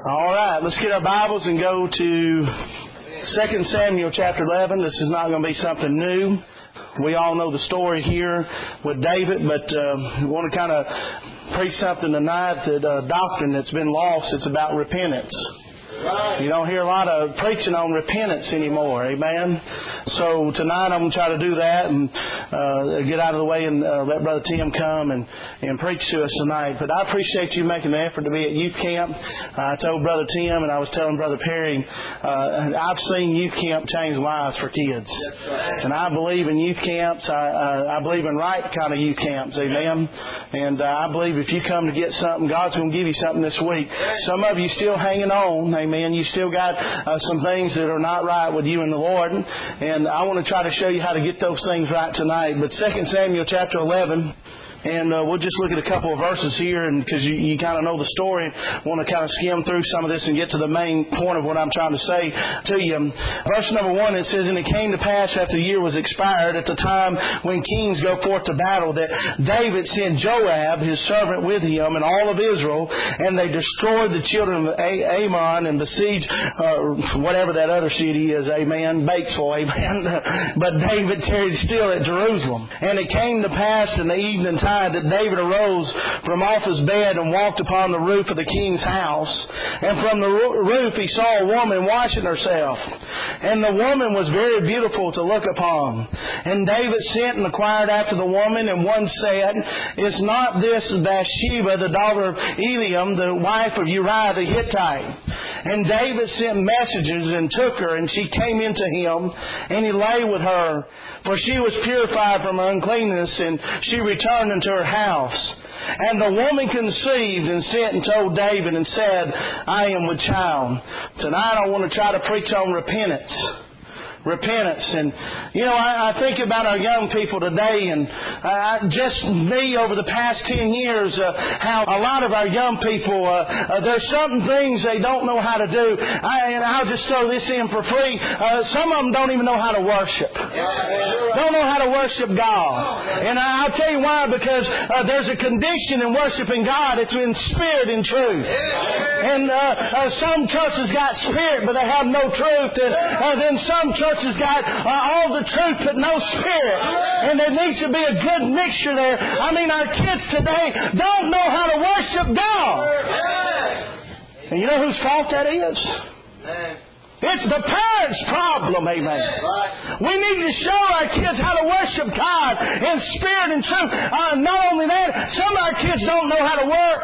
All right, let's get our Bibles and go to 2 Samuel chapter 11. This is not going to be something new. We all know the story here with David, but we want to kind of preach something tonight, that doctrine that's been lost. It's about repentance. You don't hear a lot of preaching on repentance anymore, amen? So tonight I'm going to try to do that and get out of the way and let Brother Tim come and preach to us tonight. But I appreciate you making the effort to be at youth camp. I told Brother Tim and I was telling Brother Perry, I've seen youth camp change lives for kids. And I believe in youth camps. I believe in right kind of youth camps, amen? And I believe if you come to get something, God's going to give you something this week. Some of you still hanging on, amen? You still got some things that are not right with you and the Lord. And I want to try to show you how to get those things right tonight. But 2 Samuel chapter 11... And we'll just look at a couple of verses here, and because you kind of know the story, want to kind of skim through some of this and get to the main point of what I'm trying to say to you. Verse number 1, it says, "And it came to pass after the year was expired, at the time when kings go forth to battle, that David sent Joab, his servant, with him, and all of Israel, and they destroyed the children of Ammon and besieged whatever that other city is, amen, Batesville, amen. But David tarried still at Jerusalem. And it came to pass in the evening time that David arose from off his bed and walked upon the roof of the king's house. And from the roof he saw a woman washing herself. And the woman was very beautiful to look upon. And David sent and inquired after the woman, and one said, Is not this Bathsheba, the daughter of Eliam, the wife of Uriah the Hittite? And David sent messengers and took her, and she came into him, and he lay with her. For she was purified from her uncleanness, and she returned into her house. And the woman conceived and sent and told David and said, I am with child. Tonight I want to try to preach on repentance. Repentance. And, you know, I think about our young people today, and just me over the past 10 years, how a lot of our young people, there's certain things they don't know how to do. And I'll just throw this in for free. Some of them don't even know how to worship. Don't know how to worship God. And I'll tell you why, because there's a condition in worshiping God. It's in spirit and truth. And some churches got spirit, but they have no truth. And then some churches has got all the truth but no spirit. And there needs to be a good mixture there. I mean, our kids today don't know how to worship God. And you know whose fault that is? It's the parents' problem, amen. We need to show our kids how to worship God in spirit and truth. Not only that, some of our kids don't know how to work.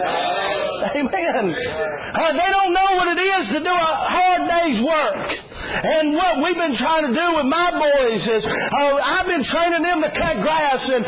Amen. They don't know what it is to do a hard day's work. And what we've been trying to do with my boys is, I've been training them to cut grass. And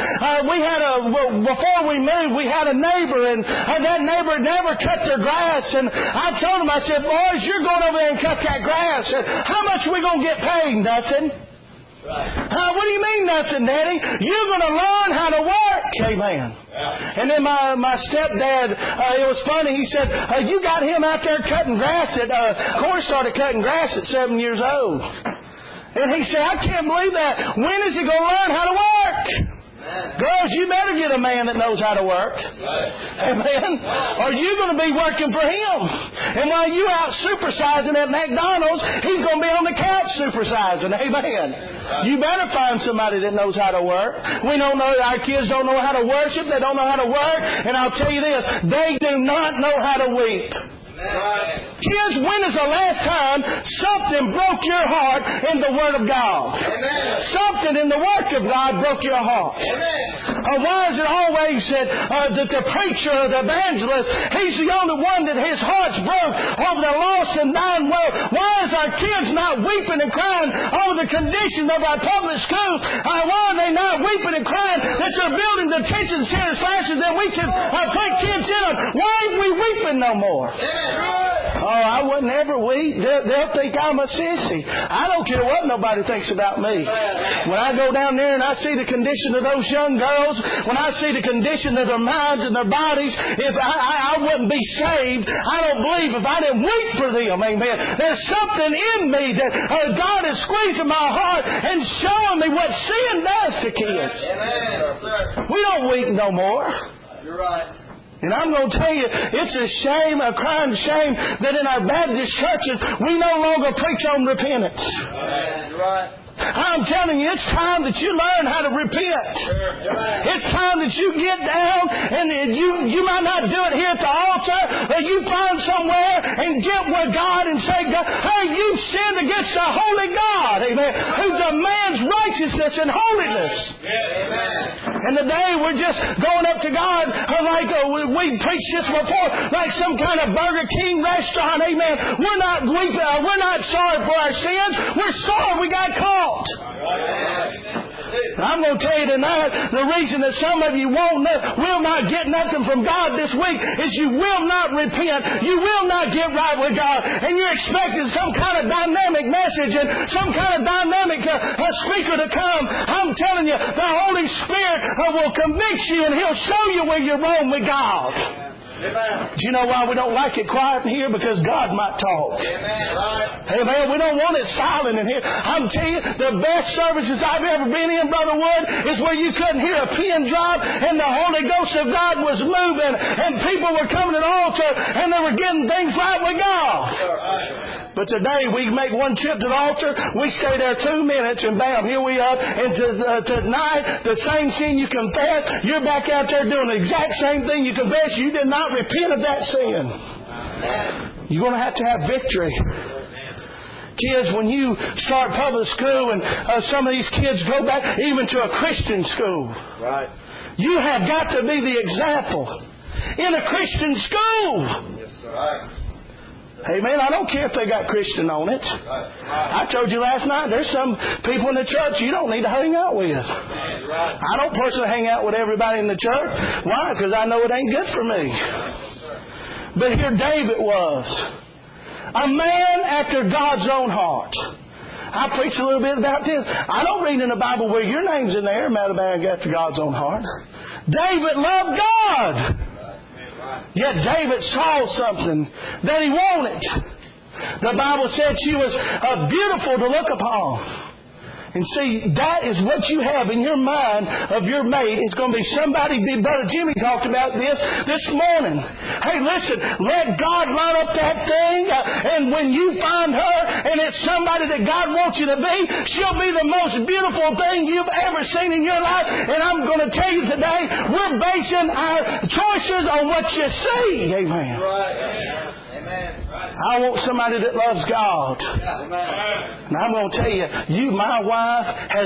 before we moved, we had a neighbor, and that neighbor had never cut their grass. And I told him, I said, boys, you're going over there and cut that grass. And how much are we going to get paid? Nothing. What do you mean nothing, Daddy? You're going to learn how to work. Amen. And then my stepdad, it was funny, he said, you got him out there cutting grass. Corey started cutting grass at 7 years old. And he said, I can't believe that. When is he going to learn how to work? Girls, you better get a man that knows how to work. Amen. Or you're going to be working for him. And while you out supersizing at McDonald's, he's going to be on the couch supersizing. Amen. You better find somebody that knows how to work. We don't know, our kids don't know how to worship. They don't know how to work. And I'll tell you this, they do not know how to weep. Kids, when is the last time something broke your heart in the Word of God? Amen. Something in the work of God broke your heart. Why is it always that the preacher or the evangelist, he's the only one that his heart's broke over the lost and dying world? Why is our kids not weeping and crying over the condition of our public schools? Why are they not weeping and crying that they're building detention centers faster than we can put kids in them? Why ain't we weeping no more? Oh, I wouldn't ever weep. They'll think I'm a sissy. I don't care what nobody thinks about me. When I go down there and I see the condition of those young girls, when I see the condition of their minds and their bodies, if I wouldn't be saved, I don't believe if I didn't weep for them. Amen. There's something in me that God is squeezing my heart and showing me what sin does to kids. We don't weep no more. You're right. And I'm going to tell you, it's a shame, a crying shame, that in our Baptist churches, we no longer preach on repentance. Right. I'm telling you, it's time that you learn how to repent. It's time that you get down, and you might not do it here at the altar, but you find somewhere and get with God and say, God, hey, you've sinned against the holy God, amen, who demands righteousness and holiness. And today we're just going up to God like we preached this before, like some kind of Burger King restaurant, amen. We're not sorry for our sins. We're sorry we got caught. I'm going to tell you tonight, the reason that some of you will not get nothing from God this week is you will not repent. You will not get right with God. And you're expecting some kind of dynamic message and some kind of dynamic speaker to come. I'm telling you, the Holy Spirit will convict you and He'll show you where you're wrong with God. Amen. Do you know why we don't like it quiet in here? Because God might talk. Amen. We don't want it silent in here. I'm telling you, the best services I've ever been in, Brother Wood, is where you couldn't hear a pin drop and the Holy Ghost of God was moving and people were coming to the altar and they were getting things right with God. But today we make one trip to the altar, we stay there 2 minutes and bam, here we are. And tonight, the same sin you confess, you're back out there doing the exact same thing you confess. You did not repent of that sin. You're going to have victory. Kids, when you start public school and some of these kids go back even to a Christian school, right, you have got to be the example in a Christian school. Yes, sir. Right. Amen. I don't care if they got Christian on it. I told you last night, there's some people in the church you don't need to hang out with. I don't personally hang out with everybody in the church. Why? Because I know it ain't good for me. But here David was. A man after God's own heart. I preach a little bit about this. I don't read in the Bible where your name's in there, man after God's own heart. David loved God. Yet David saw something that he wanted. The Bible said she was beautiful to look upon. And see, that is what you have in your mind of your mate. It's going to be somebody. Brother Jimmy talked about this morning. Hey, listen, let God line up that thing. And when you find her and it's somebody that God wants you to be, she'll be the most beautiful thing you've ever seen in your life. And I'm going to tell you today, we're basing our choices on what you see. Amen. Right. I want somebody that loves God. And I'm going to tell you, my wife has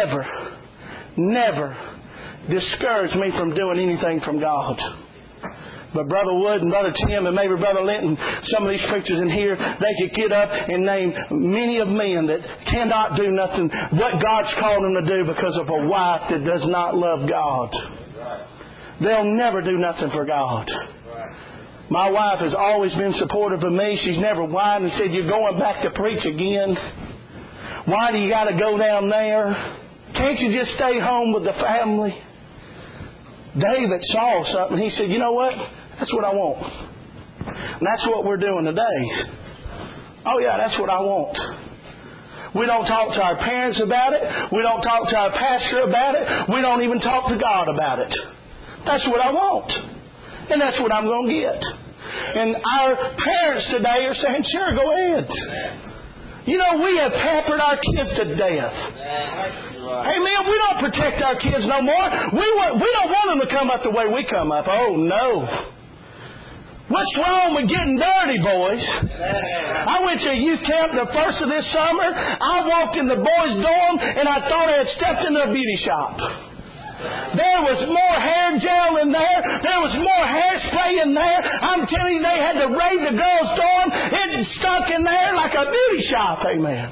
never discouraged me from doing anything from God. But Brother Wood and Brother Tim and maybe Brother Linton, some of these preachers in here, they could get up and name many of men that cannot do nothing what God's called them to do because of a wife that does not love God. They'll never do nothing for God. My wife has always been supportive of me. She's never whined and said, you're going back to preach again. Why do you got to go down there? Can't you just stay home with the family? David saw something. He said, you know what? That's what I want. And that's what we're doing today. Oh yeah, that's what I want. We don't talk to our parents about it. We don't talk to our pastor about it. We don't even talk to God about it. That's what I want. And that's what I'm going to get. And our parents today are saying, sure, go ahead. You know, we have pampered our kids to death. Amen. We don't protect our kids no more. We don't want them to come up the way we come up. Oh, no. What's wrong with getting dirty, boys? I went to a youth camp the first of this summer. I walked in the boys' dorm and I thought I had stepped into a beauty shop. There was more hair gel in there. There was more hairspray in there. I'm telling you, they had to raid the girls' dorm. It stunk in there like a beauty shop. Amen.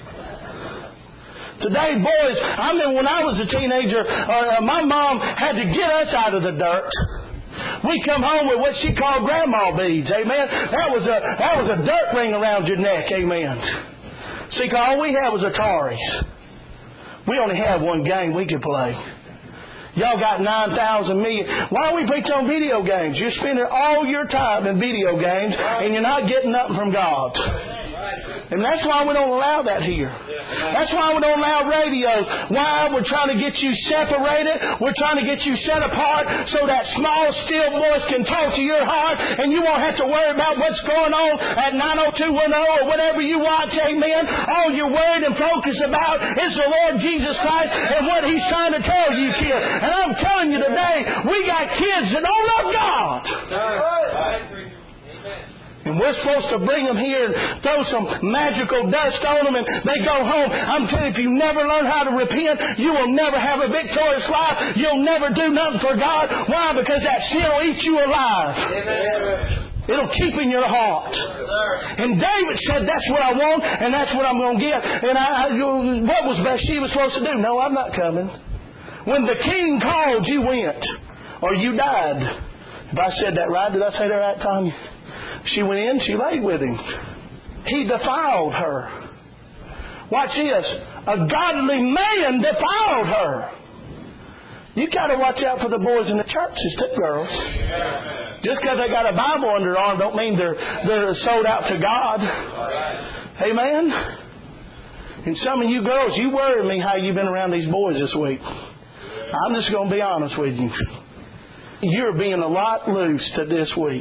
Today, boys, I mean, when I was a teenager, my mom had to get us out of the dirt. We come home with what she called grandma beads. Amen. That was a dirt ring around your neck. Amen. See, all we had was Ataris. We only had one game we could play. Y'all got 9,000 million. Why don't we preach on video games? You're spending all your time in video games and you're not getting nothing from God. And that's why we don't allow that here. That's why we don't allow radio. Why? We're trying to get you separated. We're trying to get you set apart so that small, still voice can talk to your heart and you won't have to worry about what's going on at 90210 or whatever you watch. Amen. All you're worried and focused about is the Lord Jesus Christ and what He's trying to tell you here. And I'm telling you today, we got kids that don't love God. And we're supposed to bring them here and throw some magical dust on them and they go home. I'm telling you, if you never learn how to repent, you will never have a victorious life. You'll never do nothing for God. Why? Because that sin will eat you alive. It'll keep in your heart. And David said, that's what I want and that's what I'm going to get. And what was Bathsheba supposed to do? No, I'm not coming. When the king called, you went. Or you died. If I said that right, did I say that right, Tanya? She went in, she laid with him. He defiled her. Watch this. A godly man defiled her. You got to watch out for the boys in the churches too, girls. Just because they got a Bible under their arm don't mean they're sold out to God. Amen? And some of you girls, you worry me how you've been around these boys this week. I'm just going to be honest with you. You're being a lot loose to this week.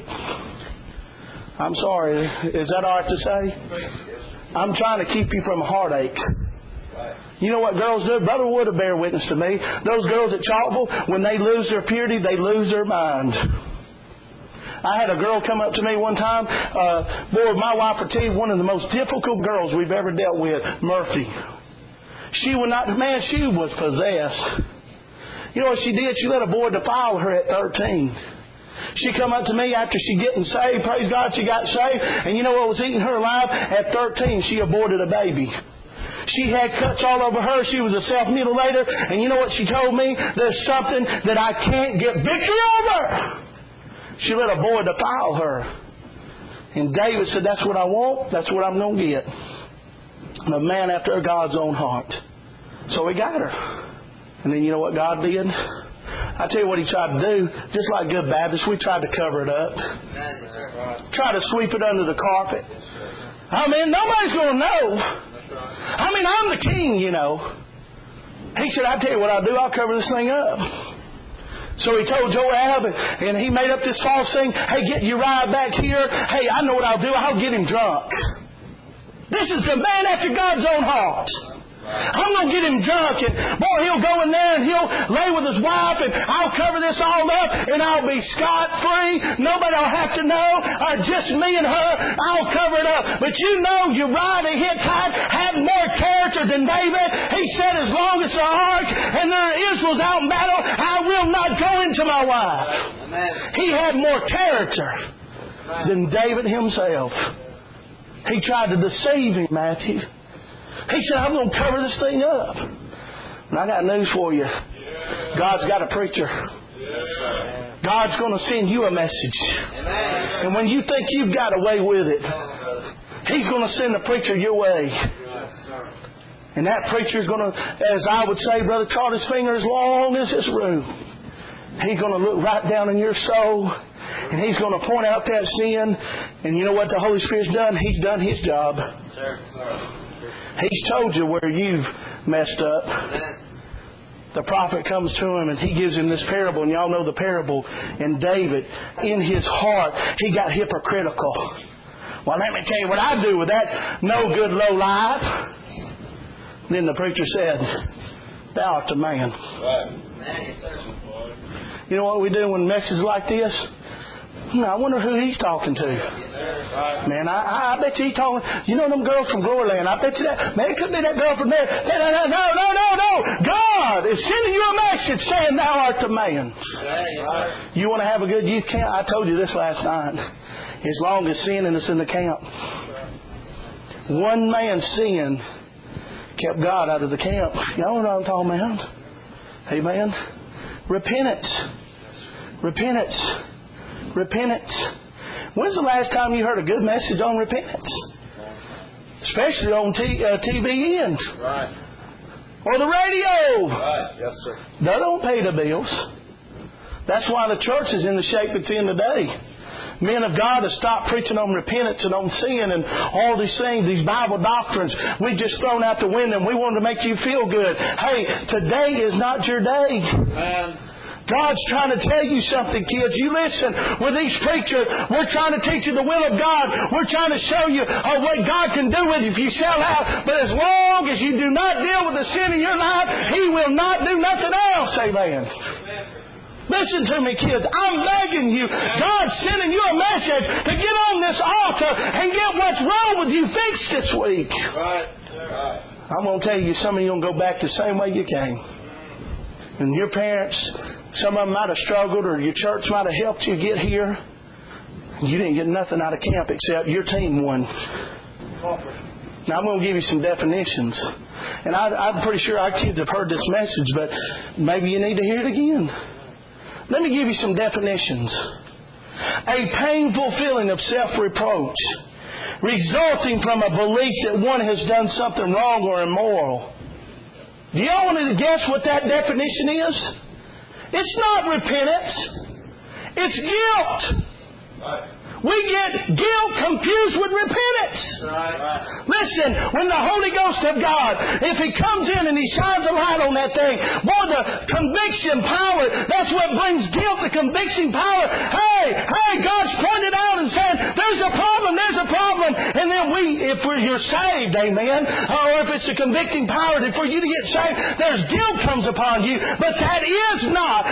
I'm sorry. Is that all right to say? I'm trying to keep you from a heartache. You know what girls do? Brother Wood will bear witness to me. Those girls at Chalkville, when they lose their purity, they lose their mind. I had a girl come up to me one time. Boy, my wife will tell you, one of the most difficult girls we've ever dealt with, Murphy. She would not, man, she was possessed. You know what she did? She let a boy defile her at 13. She come up to me after she getting saved. Praise God, she got saved. And you know what was eating her alive? At 13, she aborted a baby. She had cuts all over her. She was a self-mutilator. And you know what she told me? There's something that I can't get victory over. She let a boy defile her. And David said, that's what I want. That's what I'm going to get. I'm a man after God's own heart. So he got her. And then you know what God did? I tell you what He tried to do. Just like good Baptists, we tried to cover it up. Try to sweep it under the carpet. I mean, nobody's going to know. I mean, I'm the king, you know. He said, I tell you what I'll do. I'll cover this thing up. So he told Joab, and he made up this false thing. Hey, get Uriah back here. Hey, I know what I'll do. I'll get him drunk. This is the man after God's own heart. I'm going to get him drunk, and boy, he'll go in there and he'll lay with his wife, and I'll cover this all up, and I'll be scot-free. Nobody will have to know, or just me and her. I'll cover it up. But you know, Uriah the Hittite had more character than David. He said, as long as the ark and there Israel's out in battle, I will not go into my wife. Amen. He had more character than David himself. He tried to deceive him, Matthew. He said, I'm going to cover this thing up. And I got news for you. God's got a preacher. God's going to send you a message. And when you think you've got away with it, He's going to send a preacher your way. And that preacher is going to, as I would say, Brother Charlie's finger as long as this room. He's going to look right down in your soul. And He's going to point out that sin. And you know what the Holy Spirit's done? He's done His job. He's told you where you've messed up. The prophet comes to him and he gives him this parable. And y'all know the parable. And David, in his heart, he got hypocritical. Well, let me tell you what I do with that no good low life. Then the preacher said, thou art a man. You know what we do when messages like this? I wonder who he's talking to. Man, I bet you he's talking. You know them girls from Gloryland. I bet you that. Man, it could be that girl from there. No. God is sending you a message saying thou art the man. You want to have a good youth camp? I told you this last night. As long as sin is in the camp. One man's sin kept God out of the camp. Y'all know what I'm talking about. Amen. Repentance. When's the last time you heard a good message on repentance? Especially on TVN. Right. Or the radio. Right. Yes, sir. They don't pay the bills. That's why the church is in the shape it's in today. Men of God have stopped preaching on repentance and on sin and all these things, these Bible doctrines. We've just thrown out the window and we wanted to make you feel good. Hey, today is not your day. God's trying to tell you something, kids. You listen, with these preachers, we're trying to teach you the will of God. We're trying to show you what God can do with you if you sell out. But as long as you do not deal with the sin in your life, He will not do nothing else. Amen. Listen to me, kids. I'm begging you. God's sending you a message to get on this altar and get what's wrong with you fixed this week. Right. I'm going to tell you, some of you are going to go back the same way you came. And your parents, some of them might have struggled, or your church might have helped you get here. You didn't get nothing out of camp except your team won. Now, I'm going to give you some definitions. And I'm pretty sure our kids have heard this message, but maybe you need to hear it again. Let me give you some definitions. A painful feeling of self-reproach resulting from a belief that one has done something wrong or immoral. Do y'all want to guess what that definition is? It's not repentance. It's guilt. Right. We get guilt confused with repentance. Right. Listen, when the Holy Ghost of God, if He comes in and He shines a light on that thing, boy, the conviction power, that's what brings guilt, the conviction power. Hey, God's pointed out and said, there's a problem. And then if you're saved, amen, or if it's the convicting power for you to get saved, there's guilt comes upon you. But that is not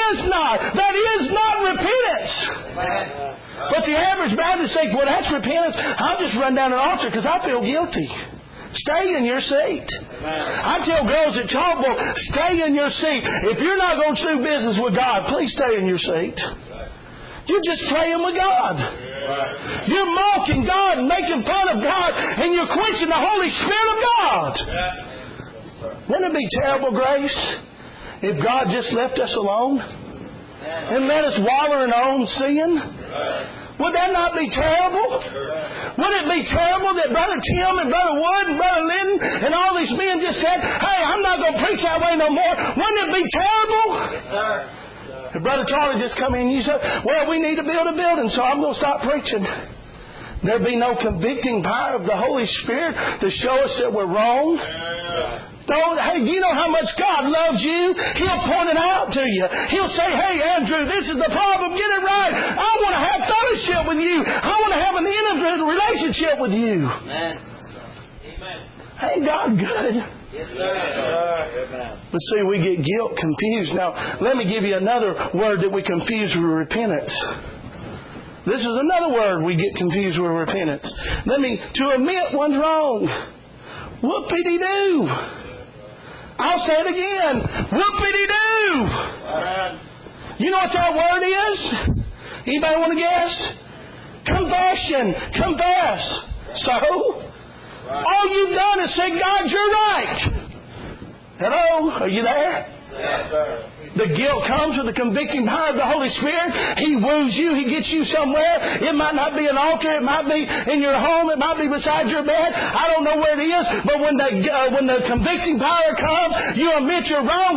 repentance. Amen. But the average Baptist thinks, well, that's repentance. I'll just run down an altar because I feel guilty. Stay in your seat. I tell girls at Chalkville, stay in your seat. If you're not going to do business with God, please stay in your seat. You're just praying with God. You're mocking God and making fun of God, and you're quenching the Holy Spirit of God. Wouldn't it be terrible, Grace, if God just left us alone and let us wallow in our own sin? Would that not be terrible? Would it be terrible that Brother Tim and Brother Wood and Brother Linton and all these men just said, hey, I'm not going to preach that way no more? Wouldn't it be terrible? Yes, sir. If Brother Charlie just come in and you say, well, we need to build a building, so I'm going to stop preaching. There'd be no convicting power of the Holy Spirit to show us that we're wrong. Hey, do you know how much God loves you? He'll point it out to you. He'll say, hey, Andrew, this is the problem. Get it right. I want to have fellowship with you. I want to have an intimate relationship with you. Amen. Ain't God good? Yes, sir. But see, we get guilt confused. Now, let me give you another word that we confuse with repentance. This is another word we get confused with repentance. To admit one's wrong. Whoopity-doo. I'll say it again. Whoopity-doo. You know what that word is? Anybody want to guess? Confession. Confess. So? All you've done is say, God, you're right. Hello? Are you there? Yes, sir. The guilt comes with the convicting power of the Holy Spirit. He woos you. He gets you somewhere. It might not be an altar. It might be in your home. It might be beside your bed. I don't know where it is. But when the convicting power comes, you admit you're wrong.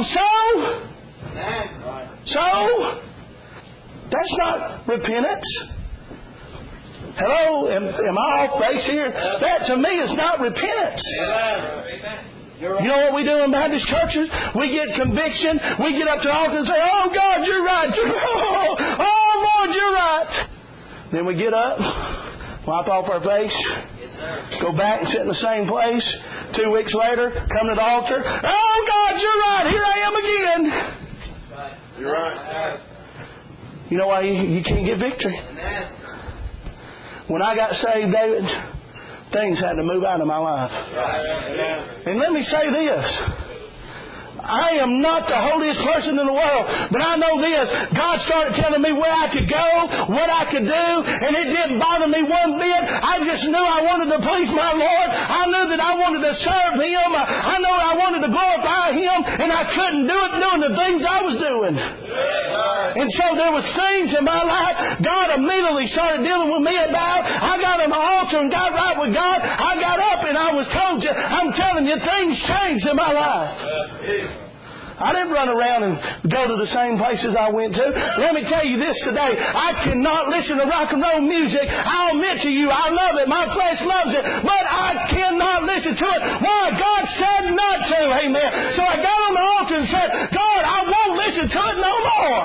So? That's not repentance. Hello? Am I off base here? That to me is not repentance. You know what we do in Baptist churches? We get conviction. We get up to the altar and say, oh, God, you're right. Oh, Lord, you're right. Then we get up, wipe off our face, go back and sit in the same place. 2 weeks later, come to the altar. Oh, God, you're right. Here I am again. You're right. You know why you can't get victory? When I got saved, David, things had to move out of my life. And let me say this. I am not the holiest person in the world, but I know this. God started telling me where I could go, what I could do, and it didn't bother me one bit. I just knew I wanted to please my Lord. I knew that I wanted to serve Him. I know I wanted to glorify Him, and I couldn't do it doing the things I was doing. And so there was things in my life God immediately started dealing with me about. I got on the altar and got right with God. I got up and I was told you, I'm telling you, things changed in my life. I didn't run around and go to the same places I went to. Let me tell you this today. I cannot listen to rock and roll music. I'll admit to you, I love it. My flesh loves it. But I cannot listen to it. Why? God said not to. Amen. So I got on the altar and said, God, I won't listen to it no more.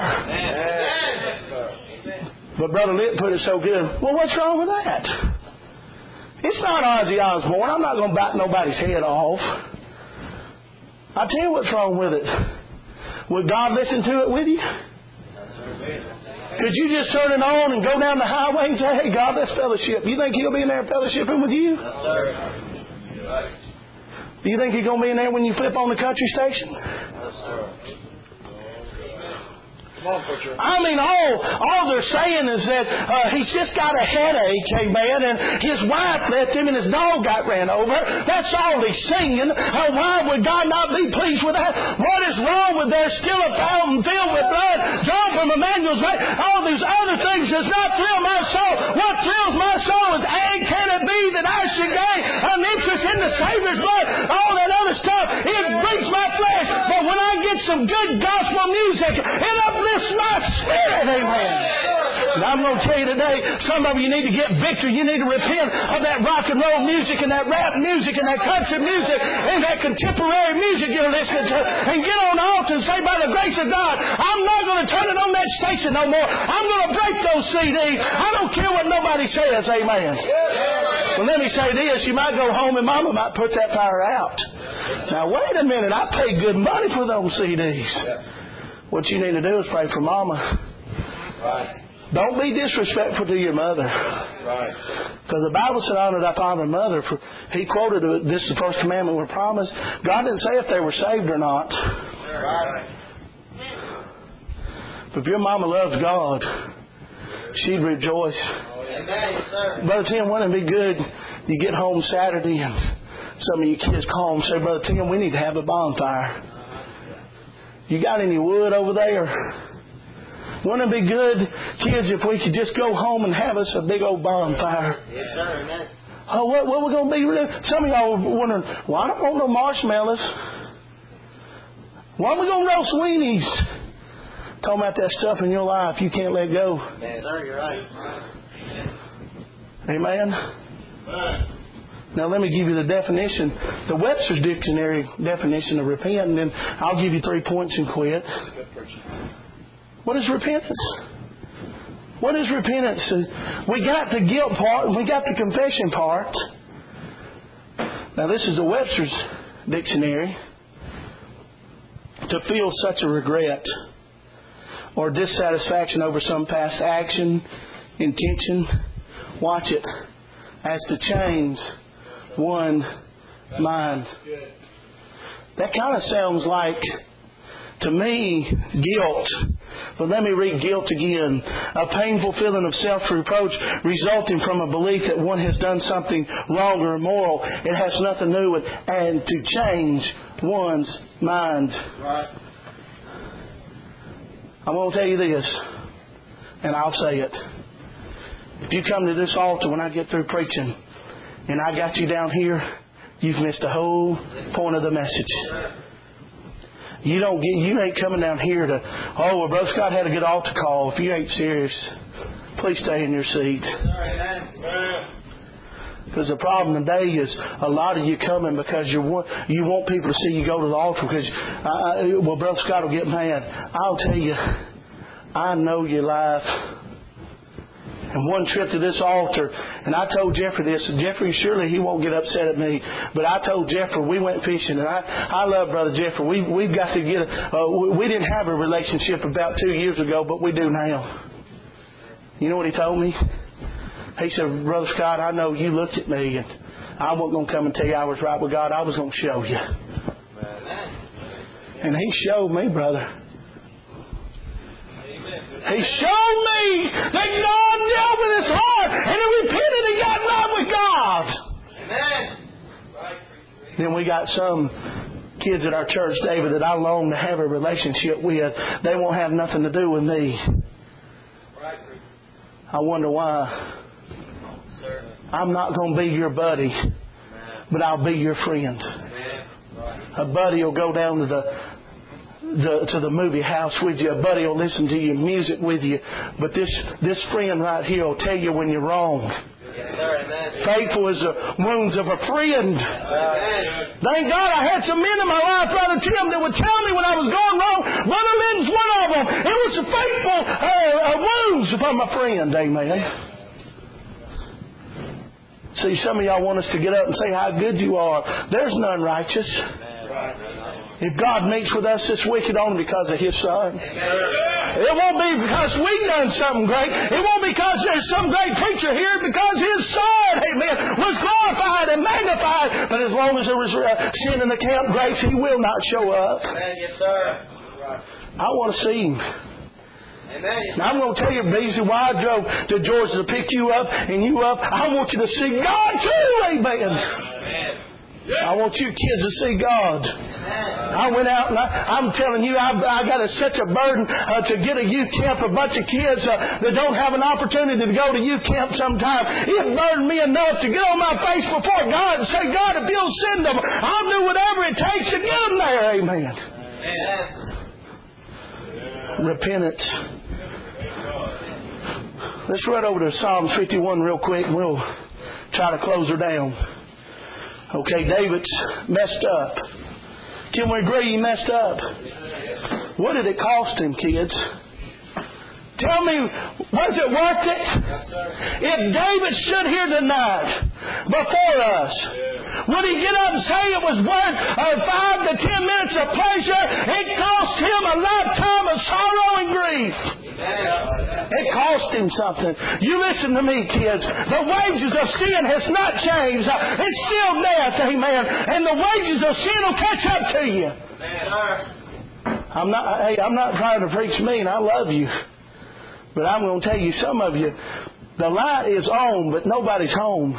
But Brother Litt put it so good. Well, what's wrong with that? It's not Ozzy Osbourne. I'm not going to bite nobody's head off. I'll tell you what's wrong with it. Would God listen to it with you? Could you just turn it on and go down the highway and say, hey, God, let's fellowship. You think He'll be in there fellowshipping with you? Yes, sir. Do you think He's going to be in there when you flip on the country station? Yes, sir. I mean, all they're saying is that he's just got a headache, amen, and his wife left him and his dog got ran over. That's all he's singing. Why would God not be pleased with that? What is wrong with there's still a fountain filled with blood drawn from Emmanuel's vein? All these other things does not thrill my soul. What thrills my soul is, can it be that I should gain an interest in the Savior's blood? All that other stuff, it breaks my flesh. But when I get some good gospel music, it uplifts my spirit, amen. And I'm going to tell you today, some of you need to get victory. You need to repent of that rock and roll music and that rap music and that country music and that contemporary music you're listening to, and get on the altar and say, by the grace of God, I'm not going to turn it on that station no more. I'm going to break those CDs. I don't care what nobody says, amen. Well, let me say this. You might go home and Mama might put that fire out. Now, wait a minute. I paid good money for those CDs. What you need to do is pray for Mama. Right. Don't be disrespectful to your mother. Right. Because the Bible said, honor thy father and mother. He quoted, this is the first commandment we're promised. God didn't say if they were saved or not. Right. But if your mama loves God, she'd rejoice. Amen, Brother Tim, wouldn't it be good you get home Saturday and some of your kids call and say, Brother Tim, we need to have a bonfire. You got any wood over there? Wouldn't it be good, kids, if we could just go home and have us a big old bonfire? Yes, sir. Amen. Oh, what we're going to be? Some of y'all are wondering, well, I don't want no marshmallows. Why are we going to roast weenies? Talking about that stuff in your life you can't let go. Yes, sir. You're right. Amen? Right. Now let me give you the definition, the Webster's Dictionary definition of repent, and then I'll give you 3 points and quit. What is repentance? What is repentance? We got the guilt part and we got the confession part. Now this is the Webster's Dictionary. To feel such a regret or dissatisfaction over some past action, intention, watch it, as to change one mind. That kind of sounds like, to me, guilt. But let me read guilt again. A painful feeling of self-reproach resulting from a belief that one has done something wrong or immoral. It has nothing to do with and to change one's mind. Right. I'm going to tell you this, and I'll say it. If you come to this altar when I get through preaching, and I got you down here, you've missed the whole point of the message. You ain't coming down here to, oh, well, Brother Scott had a good altar call. If you ain't serious, please stay in your seat. Because the problem today is a lot of you coming because you want people to see you go to the altar because, well, Brother Scott will get mad. I'll tell you, I know your life. And one trip to this altar, and I told Jeffrey this, and Jeffrey, surely he won't get upset at me, but I told Jeffrey, we went fishing, and I love Brother Jeffrey. We've got to get, we didn't have a relationship about 2 years ago, but we do now. You know what he told me? He said, Brother Scott, I know you looked at me, and I wasn't going to come and tell you I was right with God. I was going to show you. And he showed me, brother. He showed me that God dealt with his heart and he repented and got right with God. Amen. Then we got some kids at our church, David, that I long to have a relationship with. They won't have nothing to do with me. I wonder why. I'm not going to be your buddy, but I'll be your friend. A buddy will go down to to the movie house with you. A buddy will listen to your music with you. But this friend right here will tell you when you're wrong. Yes, sir. Amen. Faithful as the wounds of a friend. Amen. Thank God I had some men in my life, Brother Tim, that would tell me when I was going wrong. Brother Lynn's one of them. It was the faithful wounds from a friend. Amen. See, some of y'all want us to get up and say how good you are. There's none righteous. If God meets with us this wicked only because of His Son. It won't be because we've done something great. It won't be because there's some great preacher here. Because His Son, amen, was glorified and magnified. But as long as there was sin in the camp, grace, He will not show up. Amen. Yes, sir. I want to see Him. Amen. Now I'm going to tell you, Beasley, why I drove to Georgia to pick you up and you up. I want you to see God too, amen. I want you kids to see God. I went out and I'm telling you, I got such a burden to get a youth camp, a bunch of kids that don't have an opportunity to go to youth camp sometime. It burdened me enough to get on my face before God and say, God, if you'll send them, I'll do whatever it takes to get them there. Amen. Repentance. Let's run over to Psalms 51 real quick and we'll try to close her down. Okay, David's messed up. Can we agree he messed up? What did it cost him, kids? Tell me, was it worth it? If David stood here tonight before us, would he get up and say it was worth 5 to 10 minutes of pleasure? It cost him a lifetime of sorrow and grief. It cost him something. You listen to me, kids. The wages of sin has not changed. It's still death, amen. And the wages of sin will catch up to you. I'm not trying to preach mean. I love you. But I'm going to tell you, some of you, the light is on, but nobody's home.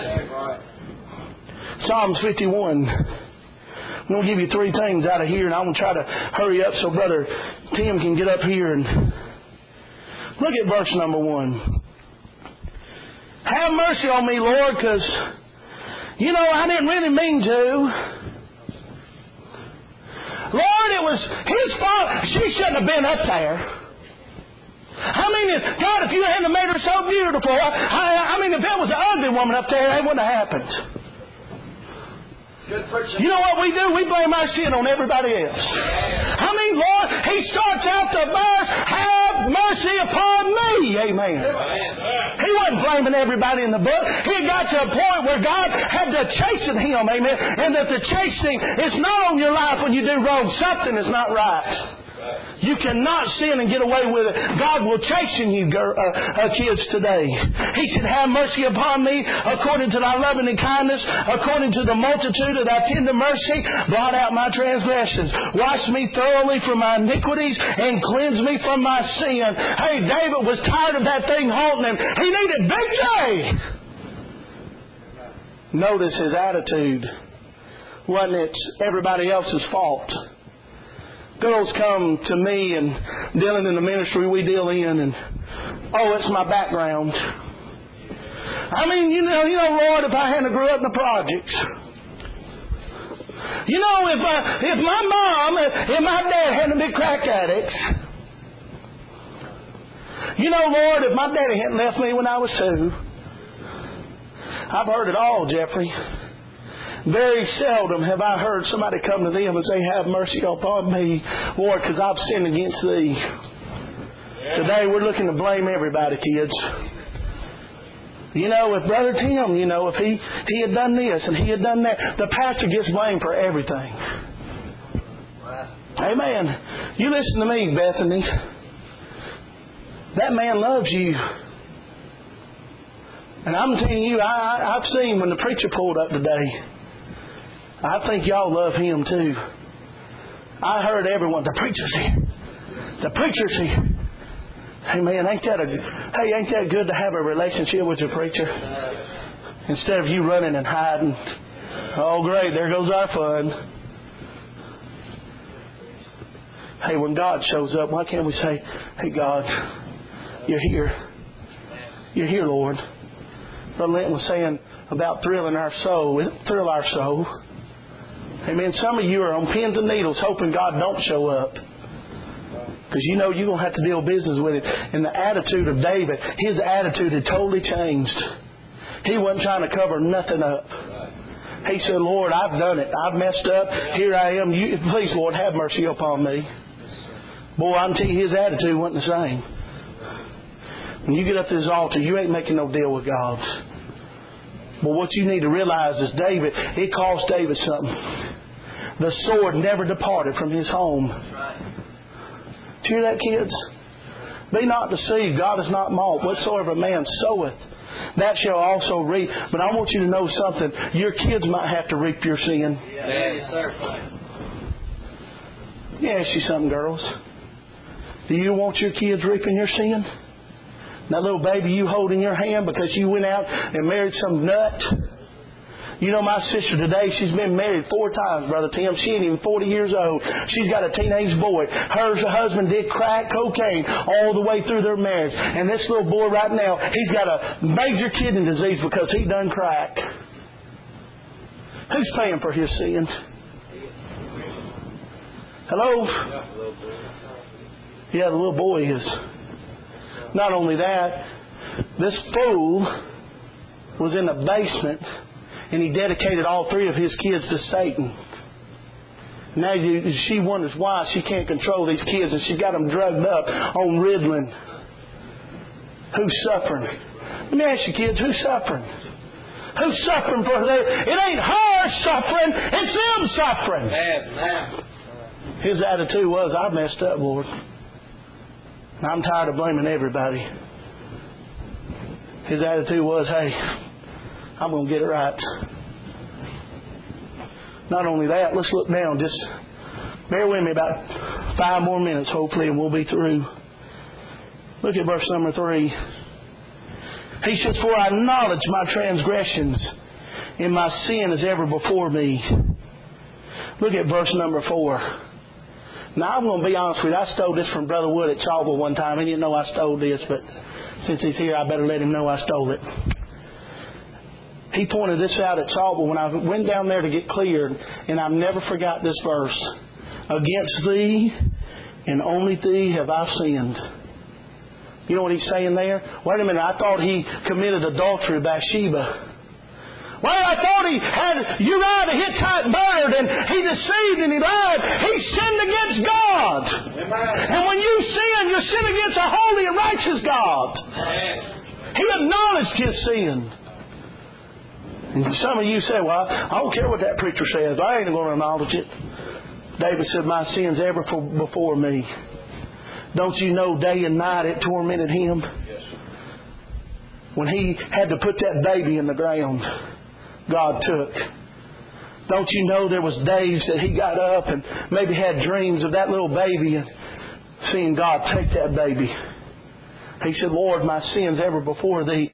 Psalms 51. I'm going to give you 3 things out of here, and I'm going to try to hurry up so Brother Tim can get up here and look at verse number 1. Have mercy on me, Lord, because, I didn't really mean to. Lord, it was His fault. She shouldn't have been up there. God, if you hadn't made her so beautiful, if there was an ugly woman up there, it wouldn't have happened. You know what we do? We blame our sin on everybody else. Lord, He starts out the verse, have mercy upon me. Amen. He wasn't blaming everybody in the book. He got to a point where God had to chasten him. Amen. And that the chastening is not on your life when you do wrong. Something is not right. You cannot sin and get away with it. God will chasten you, kids, today. He said, have mercy upon me according to thy loving and kindness, according to the multitude of thy tender mercy. Blot out my transgressions. Wash me thoroughly from my iniquities and cleanse me from my sin. Hey, David was tired of that thing haunting him. He needed victory. Notice his attitude. Wasn't it everybody else's fault? Girls come to me and dealing in the ministry we deal in, and it's my background. Lord, if I hadn't grew up in the projects, if my mom and my dad hadn't been crack addicts, Lord, if my daddy hadn't left me when I was 2, I've heard it all, Jeffrey. Very seldom have I heard somebody come to them and say, have mercy upon me, Lord, because I've sinned against Thee. Yeah. Today we're looking to blame everybody, kids. If Brother Tim, if he had done this and he had done that, the pastor gets blamed for everything. Wow. Amen. You listen to me, Bethany. That man loves you. And I'm telling you, I've seen when the preacher pulled up today. I think y'all love him too. I heard everyone, the preacher's here. The preacher's here. Hey man, ain't that good to have a relationship with your preacher? Instead of you running and hiding. Oh great, there goes our fun. Hey, when God shows up, why can't we say, hey God, you're here. You're here, Lord. Brother Linton was saying about thrilling our soul. It'll thrill our soul. Amen. Some of you are on pins and needles hoping God don't show up. Because you know you're going to have to deal business with it. And the attitude of David, his attitude had totally changed. He wasn't trying to cover nothing up. He said, Lord, I've done it. I've messed up. Here I am. Please, Lord, have mercy upon me. Boy, I'm telling you, his attitude wasn't the same. When you get up to this altar, you ain't making no deal with God. But what you need to realize is David, it cost David something. The sword never departed from his home. Do you hear that, kids? Be not deceived. God is not mocked. Whatsoever a man soweth, that shall also reap. But I want you to know something. Your kids might have to reap your sin. Yes, sir. Let me ask you something, girls. Do you want your kids reaping your sin? That little baby you hold in your hand because you went out and married some nut? You know, my sister today, she's been married 4 times, Brother Tim. She ain't even 40 years old. She's got a teenage boy. Her husband did crack cocaine all the way through their marriage. And this little boy right now, he's got a major kidney disease because he done crack. Who's paying for his sin? Hello? Yeah, the little boy is. Not only that, this fool was in the basement and he dedicated all 3 of his kids to Satan. Now she wonders why she can't control these kids and she's got them drugged up on Ritalin. Who's suffering? Let me ask you, kids, who's suffering? Who's suffering for that? It ain't her suffering, it's them suffering. His attitude was, I messed up, Lord. I'm tired of blaming everybody. His attitude was, hey, I'm going to get it right. Not only that, let's look down. Just bear with me about 5 more minutes, hopefully, and we'll be through. Look at verse number 3. He says, for I acknowledge my transgressions, and my sin is ever before me. Look at verse number 4. Now, I'm going to be honest with you. I stole this from Brother Wood at Chalkville one time. He didn't know I stole this, but since he's here, I better let him know I stole it. He pointed this out at Chalkville when I went down there to get cleared, and I've never forgot this verse. Against thee and only thee have I sinned. You know what he's saying there? Wait a minute, I thought he committed adultery with Bathsheba. Well, I thought he had Uriah the Hittite murdered and he deceived and he lied. He sinned against God. And when you sin against a holy and righteous God. He acknowledged his sin. And some of you say, well, I don't care what that preacher says. I ain't going to acknowledge it. David said, my sin's ever before me. Don't you know day and night it tormented him? When he had to put that baby in the ground, God took. Don't you know there was days that he got up and maybe had dreams of that little baby and seeing God take that baby. He said, Lord, my sin's ever before thee.